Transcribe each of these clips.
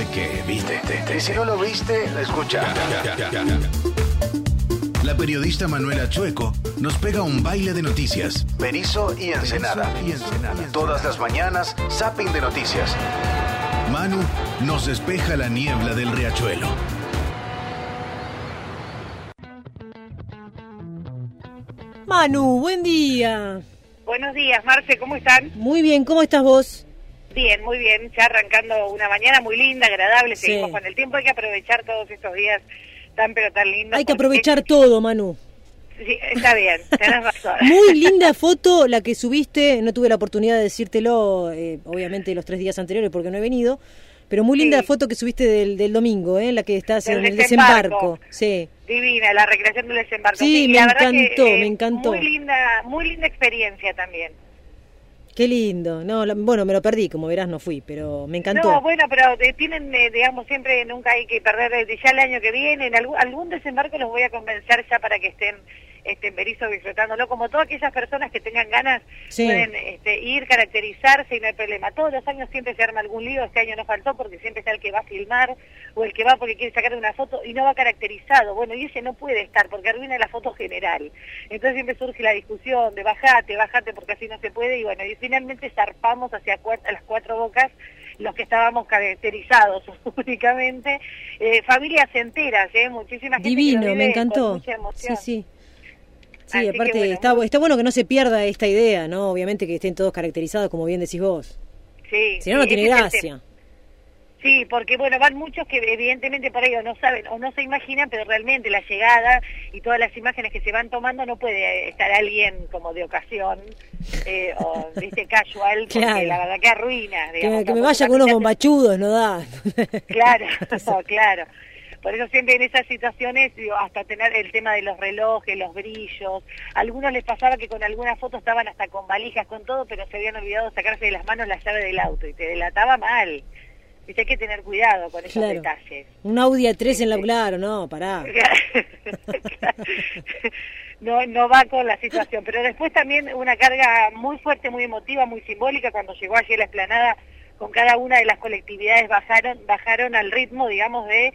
sé qué, ¿viste? Y si no lo viste, escucha. La periodista Manuela Chueco nos pega un baile de noticias. Berisso y Ensenada. Todas las mañanas, zapping de noticias. Manu nos despeja la niebla del riachuelo. Manu, buen día. Buenos días, Marce, ¿cómo están? Muy bien, ¿cómo estás vos? Bien, muy bien, ya arrancando una mañana muy linda, agradable, Sí. seguimos con el tiempo, hay que aprovechar todos estos días tan pero tan lindos. Hay que porque- aprovechar todo, Manu. Sí, está bien, tenés razón. Muy linda foto la que subiste, no tuve la oportunidad de decírtelo, obviamente los 3 días anteriores porque no he venido, pero muy linda Sí. la foto que subiste del domingo, la que estás Del en el desembarco. desembarco. Sí. Divina, la recreación del desembarco. Sí, me la verdad encantó, que, me encantó. Muy linda experiencia también. Qué lindo. No, bueno, me lo perdí, como verás no fui, pero me encantó. No, bueno, pero tienen, digamos, siempre nunca hay que perder, ya el año que viene, en algún desembarco los voy a convencer ya para que estén en Berisso disfrutándolo, como todas aquellas personas que tengan ganas Sí. pueden ir, caracterizarse y no hay problema. Todos los años siempre se arma algún lío, este año no faltó porque siempre está el que va a filmar o el que va porque quiere sacar una foto y no va caracterizado. Bueno, y ese no puede estar porque arruina la foto general. Entonces siempre surge la discusión de bajate porque así no se puede y bueno, y finalmente zarpamos hacia las 4 bocas los que estábamos caracterizados únicamente, familias enteras, muchísima gente que lo Divino, vive me encantó. con mucha emoción. Sí. Sí, Así aparte que bueno, está bueno que no se pierda esta idea, ¿no? Obviamente que estén todos caracterizados, como bien decís vos. Sí, Si no, no sí, tiene ese es el gracia. tema. Sí, porque bueno, van muchos que evidentemente por ello no saben o no se imaginan, pero realmente la llegada y todas las imágenes que se van tomando no puede estar alguien como de ocasión o viste casual, porque Claro. la verdad que arruina. Digamos, Que me ¿no? vaya Porque con unos también bombachudos, no da. Claro, claro. Por eso siempre en esas situaciones, digo, hasta tener el tema de los relojes, los brillos. A algunos les pasaba que con algunas fotos estaban hasta con valijas, con todo, pero se habían olvidado de sacarse de las manos la llave del auto y te delataba mal. Dice, hay que tener cuidado con esos Claro. detalles. Un Audi A3 en la... Claro, no, pará. No va con la situación, pero después también una carga muy fuerte, muy emotiva, muy simbólica, cuando llegó ayer la explanada, con cada una de las colectividades bajaron al ritmo, digamos, de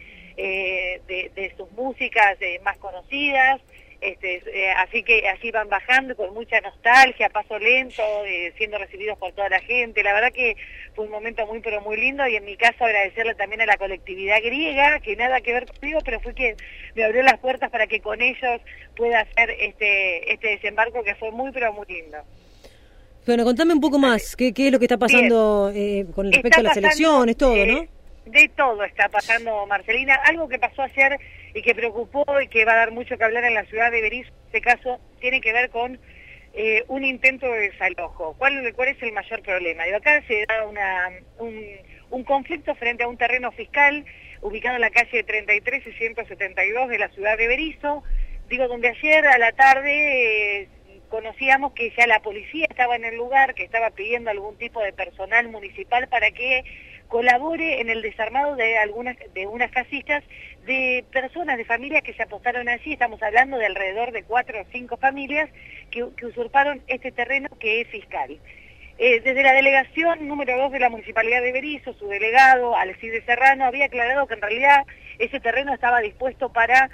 sus músicas más conocidas, así que así van bajando con mucha nostalgia, a paso lento, siendo recibidos por toda la gente. La verdad que fue un momento muy pero muy lindo y en mi caso agradecerle también a la colectividad griega, que nada que ver conmigo, pero fue quien me abrió las puertas para que con ellos pueda hacer este desembarco que fue muy pero muy lindo. Bueno, contame un poco más, ¿qué es lo que está pasando con respecto a las elecciones, todo, ¿no? De todo está pasando, Marcelina. Algo que pasó ayer y que preocupó y que va a dar mucho que hablar en la ciudad de Berisso, en este caso, tiene que ver con un intento de desalojo. ¿Cuál es el mayor problema? Y acá se da un conflicto frente a un terreno fiscal ubicado en la calle 33 y 172 de la ciudad de Berisso, donde ayer a la tarde conocíamos que ya la policía estaba en el lugar, que estaba pidiendo algún tipo de personal municipal para que colabore en el desarmado de unas casillas de personas, de familias que se apostaron allí. Estamos hablando de alrededor de 4 o 5 familias que usurparon este terreno que es fiscal. Desde la delegación número 2 de la Municipalidad de Berisso, su delegado, Alcides Serrano, había aclarado que en realidad ese terreno estaba dispuesto para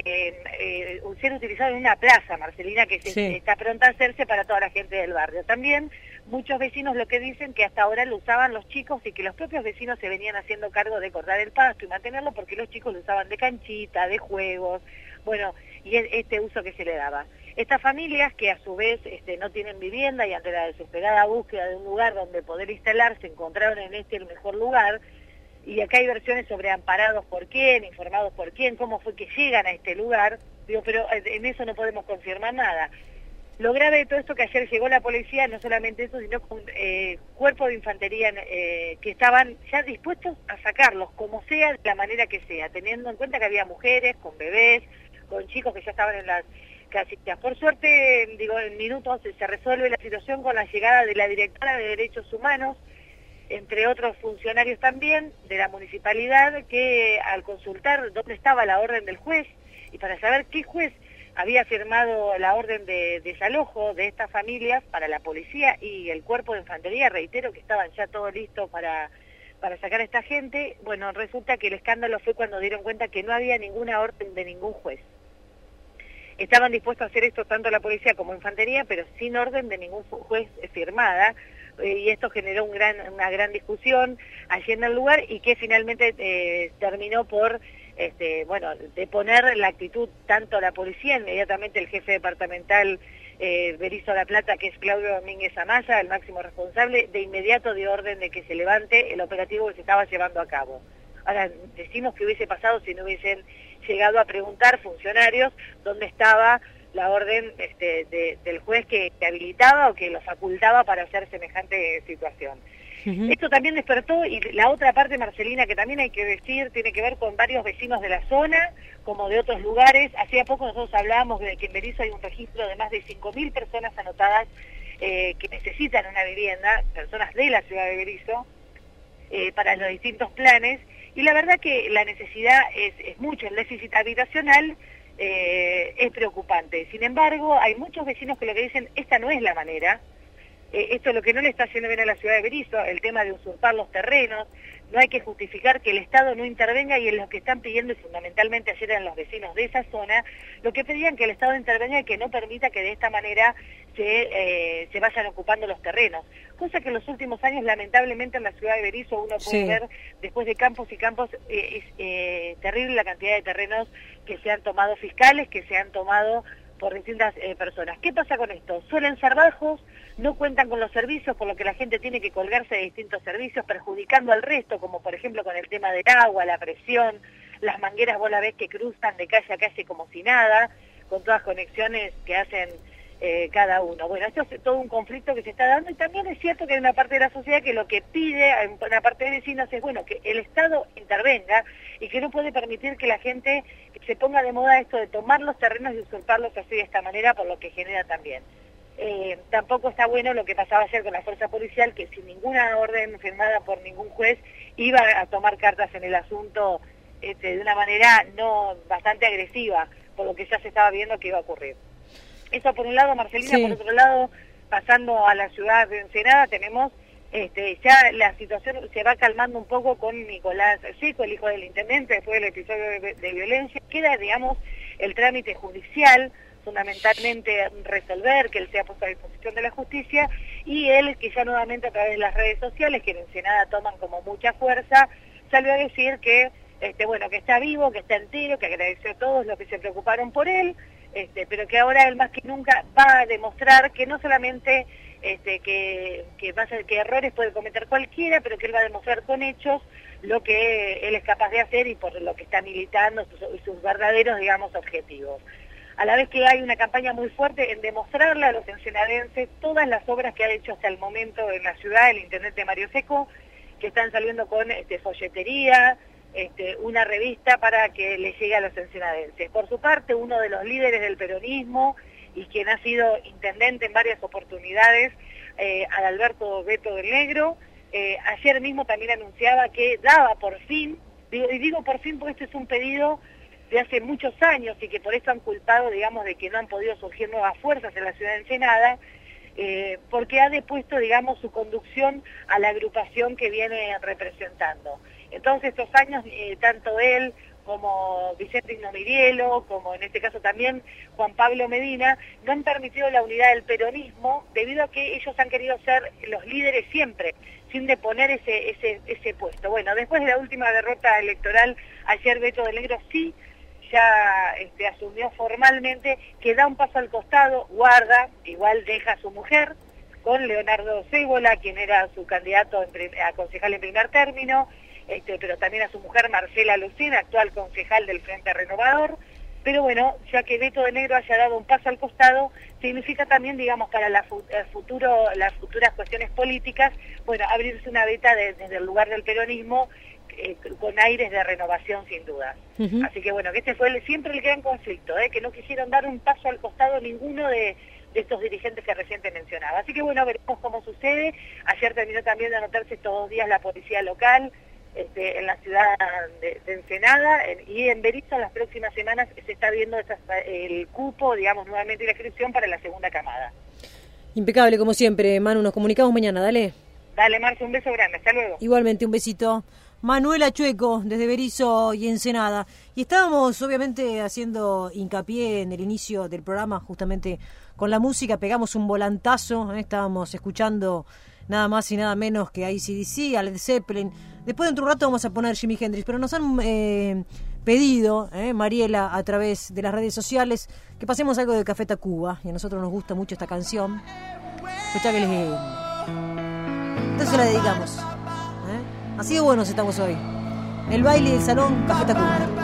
ser utilizado en una plaza, Marcelina, que está pronta a hacerse para toda la gente del barrio. También muchos vecinos lo que dicen que hasta ahora lo usaban los chicos y que los propios vecinos se venían haciendo cargo de cortar el pasto y mantenerlo porque los chicos lo usaban de canchita, de juegos, bueno, y este uso que se le daba. Estas familias que a su vez no tienen vivienda y ante la desesperada búsqueda de un lugar donde poder instalarse encontraron en el mejor lugar. Y acá hay versiones sobre amparados por quién, informados por quién, cómo fue que llegan a este lugar, pero en eso no podemos confirmar nada. Lo grave de todo esto que ayer llegó la policía, no solamente eso, sino con cuerpo de infantería que estaban ya dispuestos a sacarlos, como sea, de la manera que sea, teniendo en cuenta que había mujeres, con bebés, con chicos que ya estaban en las casitas. Por suerte, en minutos se resuelve la situación con la llegada de la directora de Derechos Humanos, entre otros funcionarios también de la municipalidad, que al consultar dónde estaba la orden del juez y para saber qué juez había firmado la orden de desalojo de estas familias para la policía y el cuerpo de infantería, reitero que estaban ya todos listos para para sacar a esta gente. Bueno, resulta que el escándalo fue cuando dieron cuenta que no había ninguna orden de ningún juez. Estaban dispuestos a hacer esto tanto la policía como infantería, pero sin orden de ningún juez firmada, y esto generó una gran discusión allí en el lugar, y que finalmente terminó por deponer la actitud tanto la policía, inmediatamente el jefe departamental Berisso La Plata, que es Claudio Domínguez Amaya, el máximo responsable, de inmediato dio orden de que se levante el operativo que se estaba llevando a cabo. Ahora, decimos que hubiese pasado si no hubiesen llegado a preguntar funcionarios dónde estaba la orden del juez que habilitaba o que lo facultaba para hacer semejante situación. Esto también despertó, y la otra parte, Marcelina, que también hay que decir, tiene que ver con varios vecinos de la zona, como de otros lugares. Hacía poco nosotros hablábamos de que en Berisso hay un registro de más de 5.000 personas anotadas que necesitan una vivienda, personas de la ciudad de Berisso, para los distintos planes, y la verdad que la necesidad es mucho, el déficit habitacional es preocupante. Sin embargo, hay muchos vecinos que lo que dicen, esta no es la manera. Esto es lo que no le está haciendo bien a la ciudad de Berisso, el tema de usurpar los terrenos. No hay que justificar que el Estado no intervenga, y en lo que están pidiendo, y fundamentalmente ayer eran los vecinos de esa zona, lo que pedían que el Estado intervenga y que no permita que de esta manera se vayan ocupando los terrenos. Cosa que en los últimos años, lamentablemente, en la ciudad de Berisso uno puede ver, después de campos y campos, es terrible la cantidad de terrenos que se han tomado fiscales, que se han tomado por distintas personas. ¿Qué pasa con esto? Suelen ser bajos, no cuentan con los servicios, por lo que la gente tiene que colgarse de distintos servicios, perjudicando al resto, como por ejemplo con el tema del agua, la presión, las mangueras vos la ves que cruzan de calle a calle como si nada, con todas conexiones que hacen cada uno. Bueno, esto es todo un conflicto que se está dando, y también es cierto que hay una parte de la sociedad que lo que pide, una parte de vecinos, es bueno, que el Estado intervenga, y que no puede permitir que la gente se ponga de moda esto de tomar los terrenos y usurparlos así de esta manera, por lo que genera también. Tampoco está bueno lo que pasaba ayer con la fuerza policial, que sin ninguna orden firmada por ningún juez iba a tomar cartas en el asunto de una manera bastante agresiva, por lo que ya se estaba viendo que iba a ocurrir. Eso por un lado, Marcelina. Por otro lado, pasando a la ciudad de Ensenada, tenemos ya la situación se va calmando un poco con Nicolás Seco, el hijo del intendente, después del episodio de violencia. Queda, digamos, el trámite judicial, fundamentalmente resolver que él sea puesto a disposición de la justicia, y él, que ya nuevamente a través de las redes sociales, que en Ensenada toman como mucha fuerza, salió a decir que que está vivo, que está entero, que agradeció a todos los que se preocuparon por él, pero que ahora él más que nunca va a demostrar que no solamente que errores puede cometer cualquiera, pero que él va a demostrar con hechos lo que él es capaz de hacer y por lo que está militando, sus verdaderos, digamos, objetivos. A la vez que hay una campaña muy fuerte en demostrarle a los ensenadenses todas las obras que ha hecho hasta el momento en la ciudad el intendente Mario Seco, que están saliendo con folletería, una revista para que le llegue a los ensenadenses. Por su parte, uno de los líderes del peronismo y quien ha sido intendente en varias oportunidades, Adalberto Beto del Negro, ayer mismo también anunciaba que daba por fin, y digo por fin porque este es un pedido de hace muchos años y que por eso han culpado, digamos, de que no han podido surgir nuevas fuerzas en la ciudad de Ensenada, porque ha depuesto, digamos, su conducción a la agrupación que viene representando. Entonces, estos años, tanto él como Vicente Ignomirielo, como en este caso también Juan Pablo Medina, no han permitido la unidad del peronismo debido a que ellos han querido ser los líderes siempre, sin deponer ese puesto. Bueno, después de la última derrota electoral, ayer Beto del Negro sí ya asumió formalmente que da un paso al costado, guarda, igual deja a su mujer, con Leonardo Cébola, quien era su candidato a concejal en primer término, pero también a su mujer Marcela Lucina, actual concejal del Frente Renovador. Pero bueno, ya que Beto del Negro haya dado un paso al costado, significa también, digamos, para las futuras cuestiones políticas, bueno, abrirse una veta desde el lugar del peronismo, con aires de renovación sin duda. Así que bueno, que este fue siempre el gran conflicto, que no quisieron dar un paso al costado ninguno de estos dirigentes que recién te mencionaba. Así que bueno, veremos cómo sucede. Ayer terminó también de anotarse estos 2 días la policía local en la ciudad de Ensenada, y en Berisso en las próximas semanas se está viendo el cupo, digamos, nuevamente la inscripción para la segunda camada. Impecable, como siempre, Manu. Nos comunicamos mañana, dale. Dale, Marce, un beso grande, hasta luego. Igualmente, un besito. Manuela Chueco, desde Berisso y Ensenada. Y estábamos, obviamente, haciendo hincapié en el inicio del programa, justamente con la música, pegamos un volantazo, estábamos escuchando nada más y nada menos que a AC/DC, a Led Zeppelin. Después dentro de un rato vamos a poner Jimi Hendrix, pero nos han pedido, Mariela, a través de las redes sociales, que pasemos algo de Café Tacuba, y a nosotros nos gusta mucho esta canción. Escuchá que les... Entonces la dedicamos. Así de buenos estamos hoy. El baile del salón Café Tacuba.